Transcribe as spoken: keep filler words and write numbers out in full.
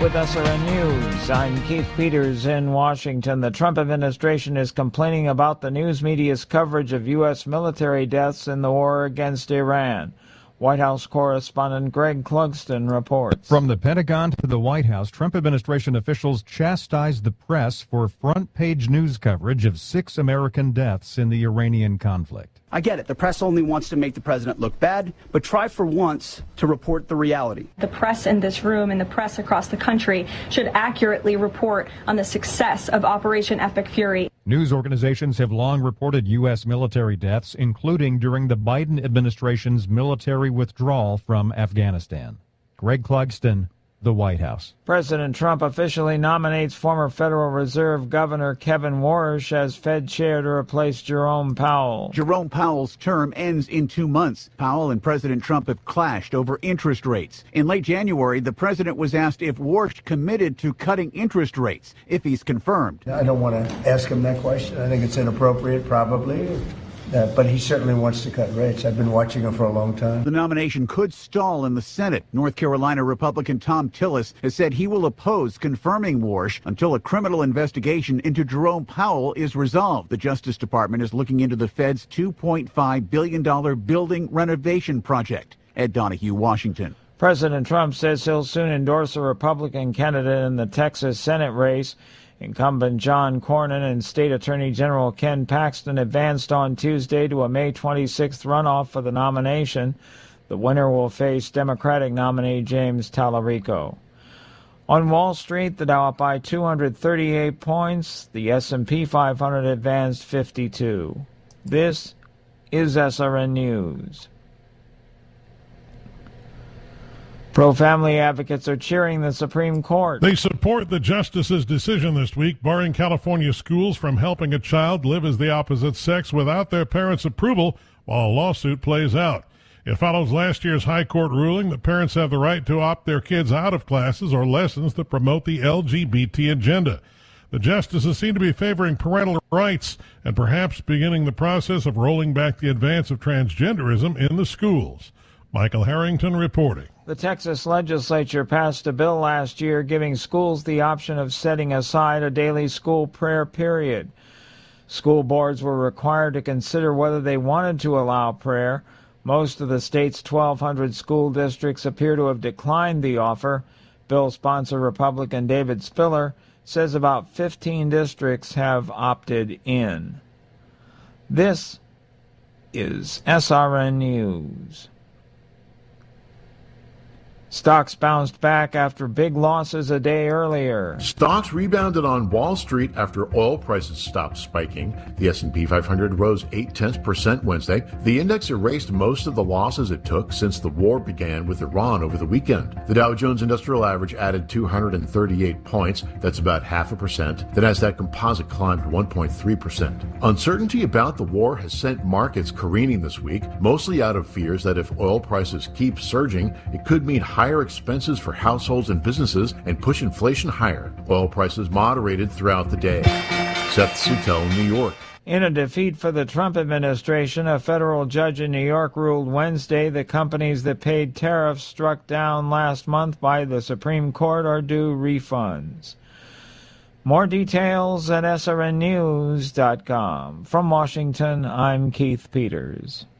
with S R N News. I'm Keith Peters in Washington. The Trump administration is complaining about the news media's coverage of U S military deaths in the war against Iran. White House correspondent Greg Clugston reports. From the Pentagon to the White House, Trump administration officials chastised the press for front-page news coverage of six American deaths in the Iranian conflict. I get it. The press only wants to make the president look bad, but try for once to report the reality. The press in this room and the press across the country should accurately report on the success of Operation Epic Fury. News organizations have long reported U S military deaths, including during the Biden administration's military withdrawal from Afghanistan. Greg Clugston, the White House. President Trump officially nominates former Federal Reserve Governor Kevin Warsh as Fed chair to replace Jerome Powell. Jerome Powell's term ends in two months. Powell and President Trump have clashed over interest rates. In late January, the president was asked if Warsh committed to cutting interest rates if he's confirmed. I don't want to ask him that question. I think it's inappropriate, probably. Uh, but he certainly wants to cut rates. I've been watching him for a long time. The nomination could stall in the Senate. North Carolina Republican Tom Tillis has said he will oppose confirming Warsh until a criminal investigation into Jerome Powell is resolved. The Justice Department is looking into the Fed's two point five billion dollars building renovation project. Ed Donahue, Washington. President Trump says he'll soon endorse a Republican candidate in the Texas Senate race. Incumbent John Cornyn and State Attorney General Ken Paxton advanced on Tuesday to a May twenty-sixth runoff for the nomination. The winner will face Democratic nominee James Tallarico. On Wall Street, the Dow up by two hundred thirty-eight points. The S and P five hundred advanced fifty-two. This is S R N News. Pro-family advocates are cheering the Supreme Court. They support the justice's decision this week, barring California schools from helping a child live as the opposite sex without their parents' approval while a lawsuit plays out. It follows last year's high court ruling that parents have the right to opt their kids out of classes or lessons that promote the L G B T agenda. The justices seem to be favoring parental rights and perhaps beginning the process of rolling back the advance of transgenderism in the schools. Michael Harrington reporting. The Texas legislature passed a bill last year giving schools the option of setting aside a daily school prayer period. School boards were required to consider whether they wanted to allow prayer. Most of the state's twelve hundred school districts appear to have declined the offer. Bill sponsor Republican David Spiller says about fifteen districts have opted in. This is S R N News. Stocks bounced back after big losses a day earlier. Stocks rebounded on Wall Street after oil prices stopped spiking. The S and P five hundred rose eight tenths percent Wednesday. The index erased most of the losses it took since the war began with Iran over the weekend. The Dow Jones Industrial Average added two hundred thirty-eight points. That's about half a percent. The Nasdaq Composite climbed one point three percent. Uncertainty about the war has sent markets careening this week, mostly out of fears that if oil prices keep surging, it could mean higher higher expenses for households and businesses and push inflation higher. Oil prices moderated throughout the day. Seth Sutel, New York. In a defeat for the Trump administration, a federal judge in New York ruled Wednesday that companies that paid tariffs struck down last month by the Supreme Court are due refunds. More details at S R N news dot com. From Washington, I'm Keith Peters.